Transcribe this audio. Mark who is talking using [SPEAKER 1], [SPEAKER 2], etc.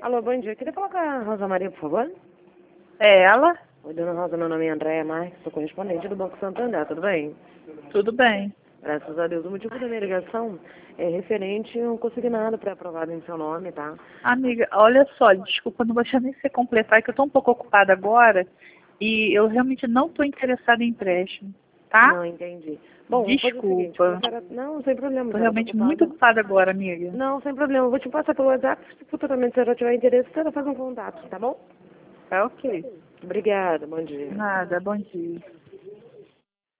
[SPEAKER 1] Alô, bom dia. Queria falar com a Rosa Maria, por favor?
[SPEAKER 2] É ela?
[SPEAKER 1] Oi, dona Rosa, meu nome é Andréa Marques, sou correspondente do Banco Santander, tudo bem?
[SPEAKER 2] Tudo bem.
[SPEAKER 1] Graças a Deus. O motivo da minha ligação é referente a um consignado pré-aprovado em seu nome, tá?
[SPEAKER 2] Amiga, olha só, desculpa, não vou deixar nem você completar, que eu estou um pouco ocupada agora e eu realmente não estou interessada em empréstimo, tá?
[SPEAKER 1] Não, entendi. Bom, vou fazer o seguinte,
[SPEAKER 2] Desculpa.
[SPEAKER 1] Não, sem problema,
[SPEAKER 2] Estou
[SPEAKER 1] se ela tá
[SPEAKER 2] realmente muito
[SPEAKER 1] ocupada.
[SPEAKER 2] ocupada agora, amiga.
[SPEAKER 1] Não, sem problema. Eu vou te passar pelo WhatsApp, se futuramente se ela tiver interesse, você faz um contato, tá bom?
[SPEAKER 2] Tá ok.
[SPEAKER 1] Obrigada, bom dia.
[SPEAKER 2] Nada, bom dia.